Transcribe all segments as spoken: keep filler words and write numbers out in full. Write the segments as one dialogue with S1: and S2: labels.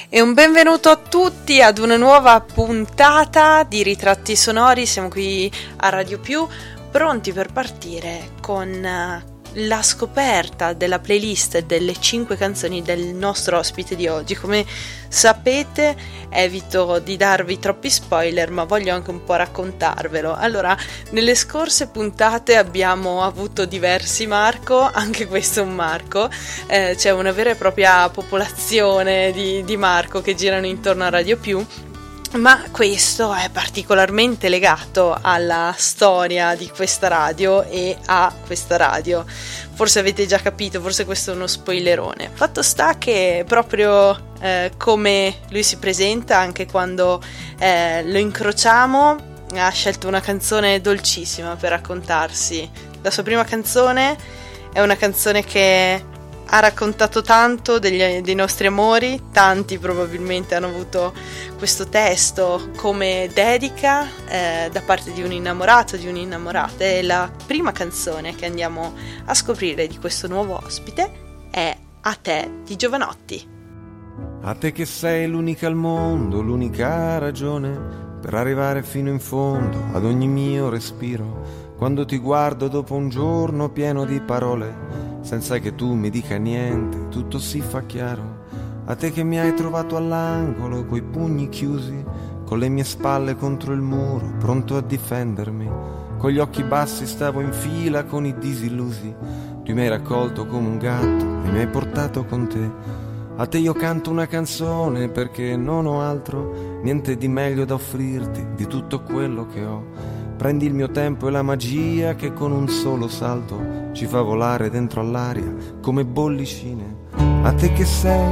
S1: E un benvenuto a tutti ad una nuova puntata di Ritratti Sonori. Siamo qui a Radio Più, pronti per partire con la scoperta della playlist delle cinque canzoni del nostro ospite di oggi. Come sapete, evito di darvi troppi spoiler, ma voglio anche un po' raccontarvelo. Allora, nelle scorse puntate abbiamo avuto diversi Marco, anche questo è un Marco, eh, c'è una vera e propria popolazione di, di Marco che girano intorno a Radio Più. Ma questo è particolarmente legato alla storia di questa radio e a questa radio. Forse avete già capito, forse questo è uno spoilerone. Fatto sta che proprio eh, come lui si presenta, anche quando eh, lo incrociamo, ha scelto una canzone dolcissima per raccontarsi. La sua prima canzone è una canzone che ha raccontato tanto degli, dei nostri amori. Tanti probabilmente hanno avuto questo testo come dedica eh, da parte di un innamorato, di un'innamorata. E la prima canzone che andiamo a scoprire di questo nuovo ospite è A te di Jovanotti.
S2: A te che sei l'unica al mondo, l'unica ragione per arrivare fino in fondo ad ogni mio respiro. Quando ti guardo dopo un giorno pieno di parole, senza che tu mi dica niente, tutto si fa chiaro. A te che mi hai trovato all'angolo, coi pugni chiusi, con le mie spalle contro il muro, pronto a difendermi. Con gli occhi bassi stavo in fila con i disillusi. Tu mi hai raccolto come un gatto e mi hai portato con te. A te io canto una canzone perché non ho altro, niente di meglio da offrirti di tutto quello che ho. Prendi il mio tempo e la magia che con un solo salto ci fa volare dentro all'aria come bollicine. A te che sei,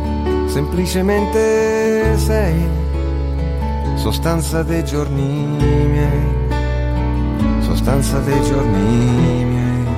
S2: semplicemente sei, sostanza dei giorni miei, sostanza dei giorni miei.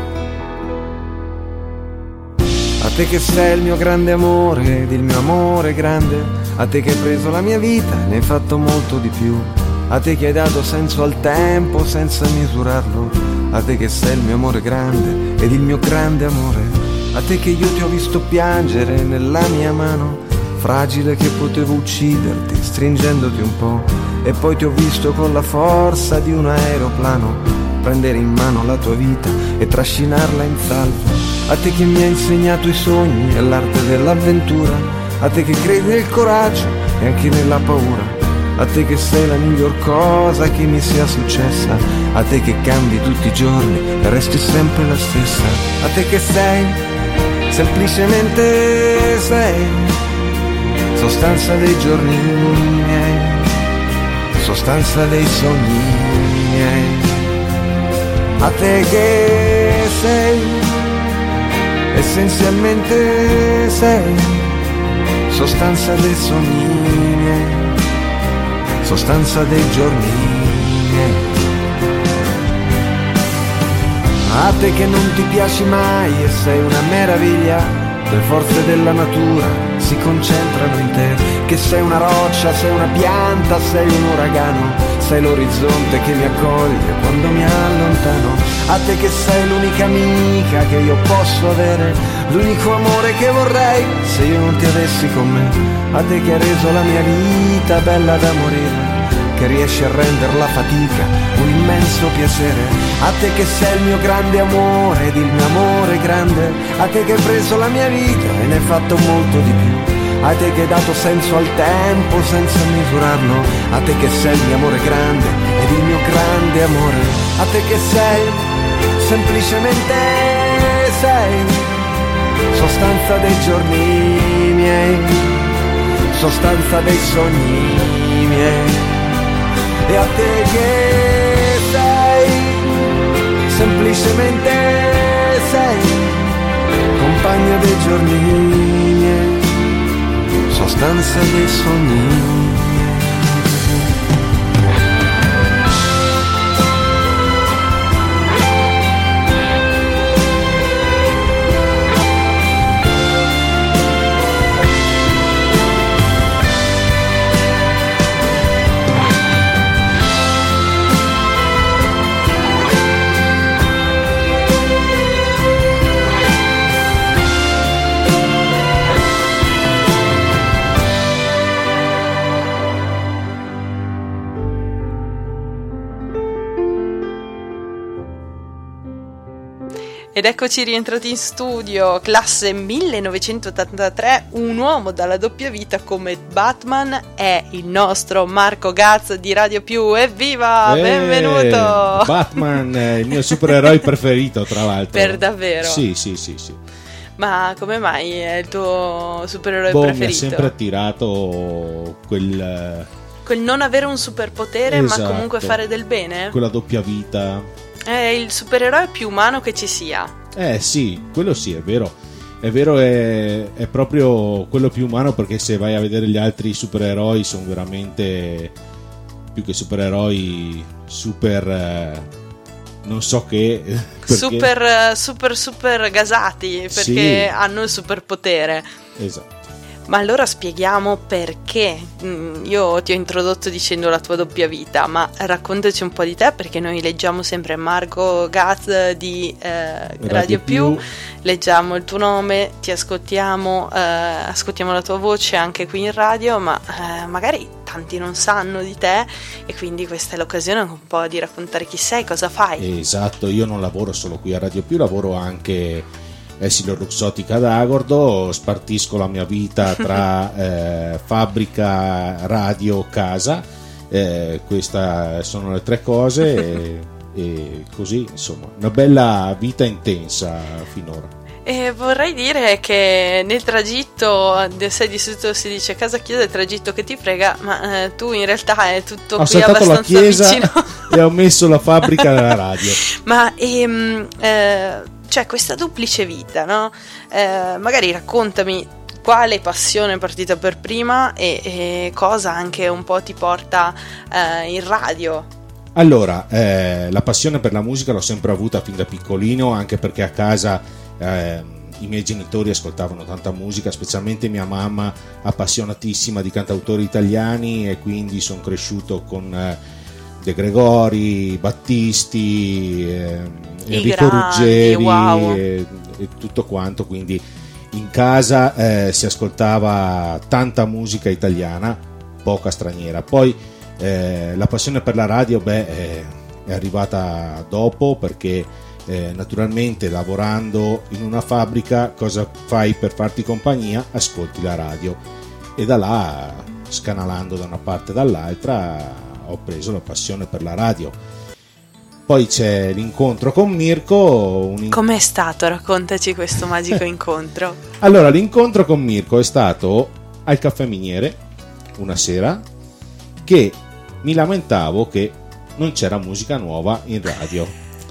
S2: A te che sei il mio grande amore ed il mio amore grande, a te che hai preso la mia vita e ne hai fatto molto di più. A te che hai dato senso al tempo senza misurarlo, a te che sei il mio amore grande ed il mio grande amore, a te che io ti ho visto piangere nella mia mano, fragile che potevo ucciderti stringendoti un po', e poi ti ho visto con la forza di un aeroplano prendere in mano la tua vita e trascinarla in salvo. A te che mi hai insegnato i sogni e l'arte dell'avventura, a te che credi nel coraggio e anche nella paura, a te che sei la miglior cosa che mi sia successa, a te che cambi tutti i giorni e resti sempre la stessa. A te che sei, semplicemente sei, sostanza dei giorni miei, sostanza dei sogni miei. A te che sei, essenzialmente sei, sostanza dei sogni miei, sostanza dei giorni miei. A te che non ti piaci mai e sei una meraviglia, le forze della natura si concentrano in te, che sei una roccia, sei una pianta, sei un uragano, sei l'orizzonte che mi accoglie quando mi allontano. A te che sei l'unica amica che io posso avere, l'unico amore che vorrei se io non ti avessi con me. A te che hai reso la mia vita bella da morire, che riesci a rendere la fatica un immenso piacere. A te che sei il mio grande amore ed il mio amore grande, a te che hai preso la mia vita e ne hai fatto molto di più. A te che hai dato senso al tempo senza misurarlo, a te che sei il mio amore grande ed il mio grande amore. A te che sei, semplicemente sei, sostanza dei giorni miei, sostanza dei sogni miei. E a te che sei, semplicemente sei, compagno dei giorni miei, sostanza dei sogni.
S1: Ed eccoci rientrati in studio, classe millenovecentottantatré, un uomo dalla doppia vita come Batman è il nostro Marco Gaz di Radio Più. Evviva,
S3: eh,
S1: benvenuto!
S3: Batman è il mio supereroe preferito, tra l'altro.
S1: Per davvero?
S3: Sì, sì, sì, sì.
S1: Ma come mai è il tuo supereroe
S3: boh,
S1: preferito?
S3: Mi ha sempre attirato quel...
S1: quel non avere un superpotere,
S3: esatto,
S1: ma comunque fare del bene?
S3: Quella doppia vita.
S1: È il supereroe più umano che ci sia.
S3: Eh sì, quello sì, è vero. È vero, è, è proprio quello più umano, perché se vai a vedere gli altri supereroi sono veramente, più che supereroi, super... Eh, non so che... Perché...
S1: Super, super, super gasati, perché
S3: sì,
S1: hanno il superpotere.
S3: Esatto.
S1: Ma allora spieghiamo perché. Io ti ho introdotto dicendo la tua doppia vita, ma raccontaci un po' di te, perché noi leggiamo sempre Marco Gaz di eh, Radio, Radio Più, Più, leggiamo il tuo nome, ti ascoltiamo, eh, ascoltiamo la tua voce anche qui in radio, ma eh, magari tanti non sanno di te, e quindi questa è l'occasione un po' di raccontare chi sei, cosa fai.
S3: Esatto, io non lavoro solo qui a Radio Più, lavoro anche Essilor Luxottica ad Agordo, spartisco la mia vita tra eh, fabbrica, radio, casa, eh, queste sono le tre cose e, e così, insomma, una bella vita intensa finora.
S1: E vorrei dire che nel tragitto, sai, di solito si dice casa chiesa, il tragitto che ti frega, ma eh, tu in realtà è tutto
S3: ho
S1: qui abbastanza
S3: la chiesa
S1: vicino
S3: e ho messo la fabbrica della radio.
S1: Ma ehm, eh, cioè questa duplice vita, no? Eh, magari raccontami quale passione è partita per prima e, e cosa anche un po' ti porta eh, in radio.
S3: Allora, eh, la passione per la musica l'ho sempre avuta fin da piccolino, anche perché a casa eh, i miei genitori ascoltavano tanta musica, specialmente mia mamma appassionatissima di cantautori italiani, e quindi sono cresciuto con eh, De Gregori, Battisti, eh, Enrico grandi, Ruggeri, wow. e, e tutto quanto, quindi in casa eh, si ascoltava tanta musica italiana, poca straniera. Poi eh, la passione per la radio beh, è, è arrivata dopo, perché eh, naturalmente lavorando in una fabbrica cosa fai per farti compagnia? Ascolti la radio, e da là, scanalando da una parte e dall'altra, ho preso la passione per la radio. Poi c'è l'incontro con Mirko. Un in...
S1: Com'è stato? Raccontaci questo magico incontro.
S3: Allora, l'incontro con Mirko è stato al Caffè Miniere una sera, che mi lamentavo che non c'era musica nuova in radio.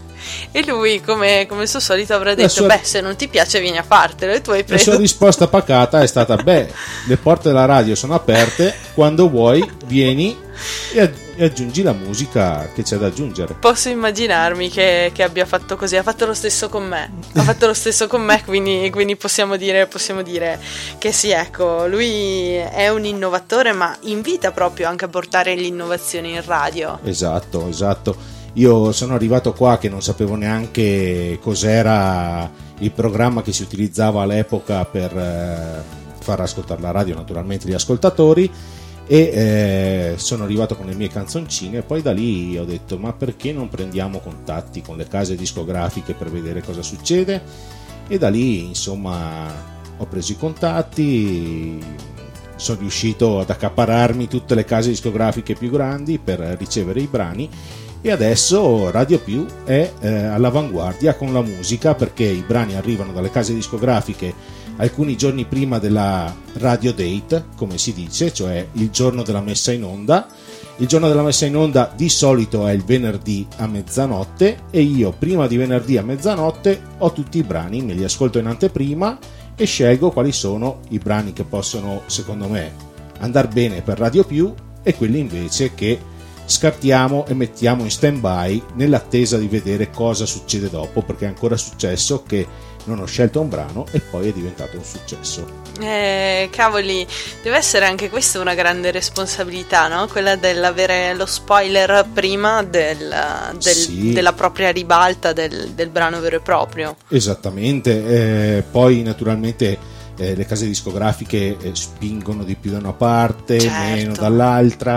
S1: E lui, come, come il suo solito, avrà detto
S3: sua...
S1: beh, se non ti piace vieni a fartelo, e tu hai preso.
S3: La sua risposta pacata è stata beh, le porte della radio sono aperte, quando vuoi vieni e aggiungi la musica che c'è da aggiungere.
S1: Posso immaginarmi che, che abbia fatto così. Ha fatto lo stesso con me ha fatto lo stesso con me quindi, quindi possiamo dire possiamo dire che sì, ecco, lui è un innovatore, ma invita proprio anche a portare l'innovazione in radio.
S3: Esatto, esatto. Io sono arrivato qua che non sapevo neanche cos'era il programma che si utilizzava all'epoca per eh, far ascoltare la radio, naturalmente gli ascoltatori, e eh, sono arrivato con le mie canzoncine, e poi da lì ho detto ma perché non prendiamo contatti con le case discografiche per vedere cosa succede, e da lì insomma ho preso i contatti, sono riuscito ad accaparrarmi tutte le case discografiche più grandi per ricevere i brani, e adesso Radio Più è eh, all'avanguardia con la musica, perché i brani arrivano dalle case discografiche alcuni giorni prima della radio date, come si dice, cioè il giorno della messa in onda. Il giorno della messa in onda di solito è il venerdì a mezzanotte, e io prima di venerdì a mezzanotte ho tutti i brani, me li ascolto in anteprima e scelgo quali sono i brani che possono, secondo me, andare bene per Radio Più, e quelli invece che scartiamo e mettiamo in stand by nell'attesa di vedere cosa succede dopo, perché è ancora successo che non ho scelto un brano e poi è diventato un successo.
S1: Eh, cavoli, deve essere anche questa una grande responsabilità, no? Quella dell'avere lo spoiler prima del, del,
S3: sì.
S1: della propria ribalta del, del brano vero e proprio.
S3: Esattamente, eh, poi naturalmente eh, le case discografiche eh, spingono di più da una parte,
S1: certo.
S3: meno dall'altra.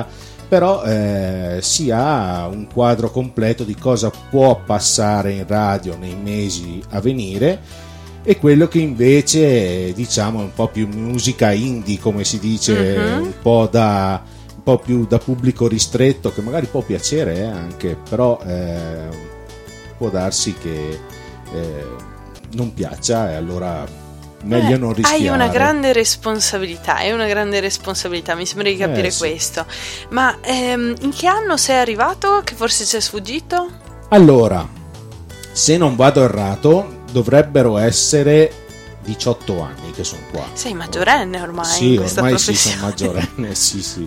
S3: però eh, si ha un quadro completo di cosa può passare in radio nei mesi a venire, e quello che invece diciamo è un po' più musica indie, come si dice, mm-hmm. un po' da un po' più da pubblico ristretto, che magari può piacere eh, anche, però eh, può darsi che eh, non piaccia, e allora meglio eh, non rischiare.
S1: Hai una grande responsabilità, hai una grande responsabilità, mi sembra di capire eh, sì. questo. Ma ehm, in che anno sei arrivato, che forse ci è sfuggito?
S3: Allora, se non vado errato, dovrebbero essere diciotto anni che sono qua.
S1: Sei maggiorenne ormai?
S3: Sì,
S1: in questa
S3: ormai
S1: professione.
S3: sì, sono maggiorenne, sì, sì.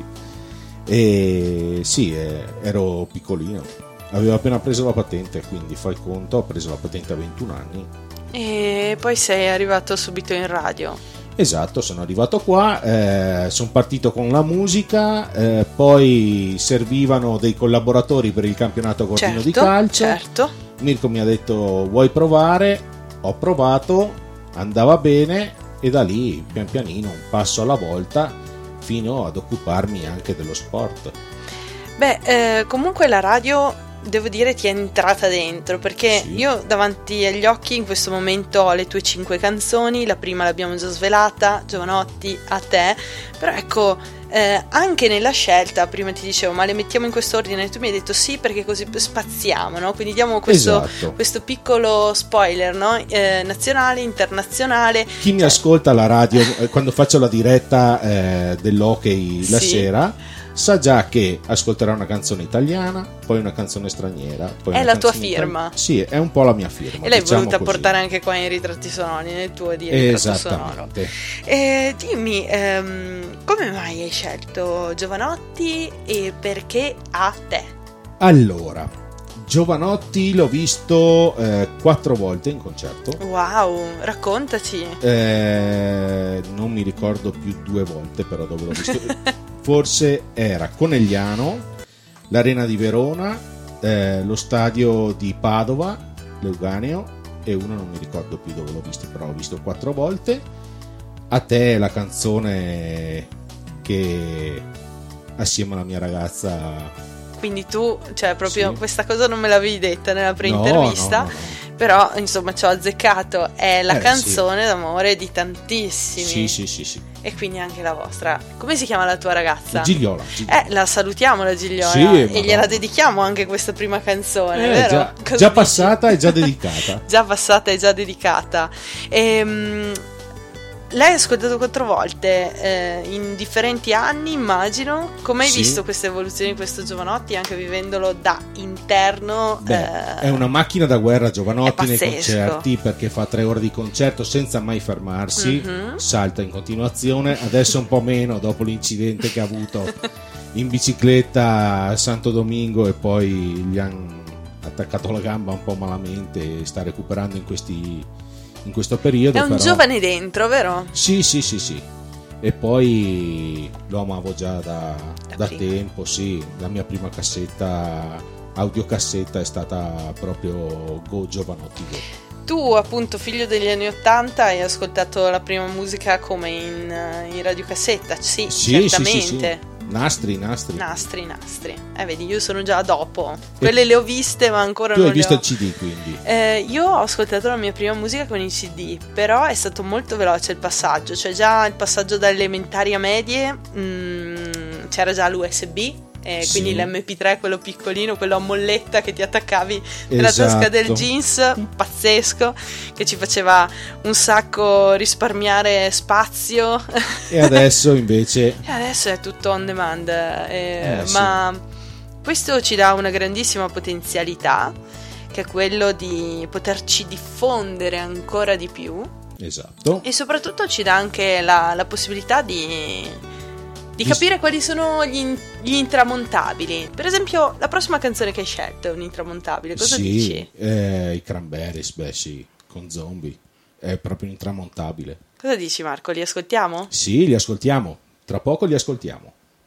S3: E sì, eh, ero piccolino, avevo appena preso la patente, quindi fai conto, ho preso la patente a ventuno anni.
S1: E poi sei arrivato subito in radio.
S3: Esatto, sono arrivato qua, eh, sono partito con la musica, eh, poi servivano dei collaboratori per il campionato Cordino
S1: certo,
S3: di calcio.
S1: Certo.
S3: Mirko mi ha detto: vuoi provare? Ho provato, andava bene, e da lì pian pianino, un passo alla volta, fino ad occuparmi anche dello sport.
S1: Beh, eh, comunque la radio, devo dire, ti è entrata dentro, perché sì. io davanti agli occhi in questo momento ho le tue cinque canzoni. La prima l'abbiamo già svelata, Giovanotti, A te, però ecco, eh, anche nella scelta, prima ti dicevo ma le mettiamo in quest'ordine, e tu mi hai detto sì, perché così spaziamo, no? Quindi diamo questo,
S3: esatto.
S1: questo piccolo spoiler, no? Eh, nazionale, internazionale.
S3: Chi mi ascolta alla radio eh, quando faccio la diretta eh, dell'hockey la sì. sera, sa già che ascolterà una canzone italiana, poi una canzone straniera, poi
S1: è
S3: una
S1: la tua
S3: canzone
S1: firma
S3: italiana. Sì, è un po' la mia firma,
S1: e l'hai
S3: diciamo
S1: voluta
S3: così.
S1: portare anche qua in Ritratti Sonori, nel tuo di ritratto sonoro. E dimmi, ehm, come mai hai scelto Giovanotti e perché A te?
S3: Allora, Giovanotti l'ho visto eh, quattro volte in concerto.
S1: Wow, raccontaci.
S3: Eh, non mi ricordo più due volte, però dove l'ho visto. Forse era Conegliano, l'Arena di Verona, eh, lo stadio di Padova, l'Euganeo, e uno non mi ricordo più dove l'ho visto, però l'ho visto quattro volte. A te è la canzone che assieme alla mia ragazza...
S1: Quindi tu, cioè proprio
S3: sì.
S1: questa cosa non me l'avevi detta nella pre-intervista,
S3: no, no, no, no.
S1: però insomma ci ho azzeccato, è la
S3: eh,
S1: canzone
S3: sì.
S1: d'amore di tantissimi.
S3: Sì, sì, sì, sì.
S1: E quindi anche la vostra. Come si chiama la tua ragazza?
S3: Gigliola. Gigliola.
S1: Eh, la salutiamo la Gigliola,
S3: sì,
S1: e
S3: madonna.
S1: gliela dedichiamo anche questa prima canzone,
S3: eh,
S1: vero?
S3: Già,
S1: Cosa
S3: già
S1: dici?
S3: passata e già dedicata.
S1: Già passata e già dedicata. Ehm... L'hai ascoltato quattro volte eh, in differenti anni, immagino. Come hai sì. visto questa evoluzione di questo Giovanotti, anche vivendolo da interno?
S3: Beh,
S1: eh,
S3: è una macchina da guerra Giovanotti nei concerti, perché fa tre ore di concerto senza mai fermarsi, mm-hmm. salta in continuazione. Adesso un po' meno dopo l'incidente che ha avuto in bicicletta a Santo Domingo, e poi gli hanno attaccato la gamba un po' malamente e sta recuperando in questi in questo periodo.
S1: È un
S3: però...
S1: giovane dentro, vero?
S3: Sì, sì, sì, sì. E poi lo amavo già da, da, da tempo, sì. La mia prima cassetta, audiocassetta, è stata proprio Go Giovanotti Go.
S1: Tu, appunto, figlio degli anni Ottanta, hai ascoltato la prima musica come in, in radiocassetta? Sì,
S3: sì,
S1: certamente.
S3: Sì, sì, sì. Nastri, nastri.
S1: Nastri, nastri. Eh, vedi, io sono già dopo. Quelle e le ho viste, ma ancora
S3: tu
S1: non
S3: hai visto
S1: le ho...
S3: il C D, quindi?
S1: Eh, io ho ascoltato la mia prima musica con il C D, però è stato molto veloce il passaggio. Cioè già il passaggio da elementari a medie, mh, c'era già l'U S B. Eh, sì. Quindi l'emme pi tre, quello piccolino, quello a molletta che ti attaccavi nella
S3: esatto.
S1: tasca del jeans, pazzesco, che ci faceva un sacco risparmiare spazio.
S3: E adesso invece
S1: e adesso è tutto on demand, eh,
S3: eh,
S1: ma
S3: sì.
S1: questo ci dà una grandissima potenzialità, che è quello di poterci diffondere ancora di più.
S3: Esatto.
S1: E soprattutto ci dà anche la, la possibilità di Di capire quali sono gli, gli intramontabili. Per esempio, la prossima canzone che hai scelto è un intramontabile. Cosa
S3: sì,
S1: dici?
S3: Eh, i Cranberries, beh sì, con Zombie. È proprio intramontabile.
S1: Cosa dici, Marco? Li ascoltiamo?
S3: Sì, li ascoltiamo. Tra poco li ascoltiamo.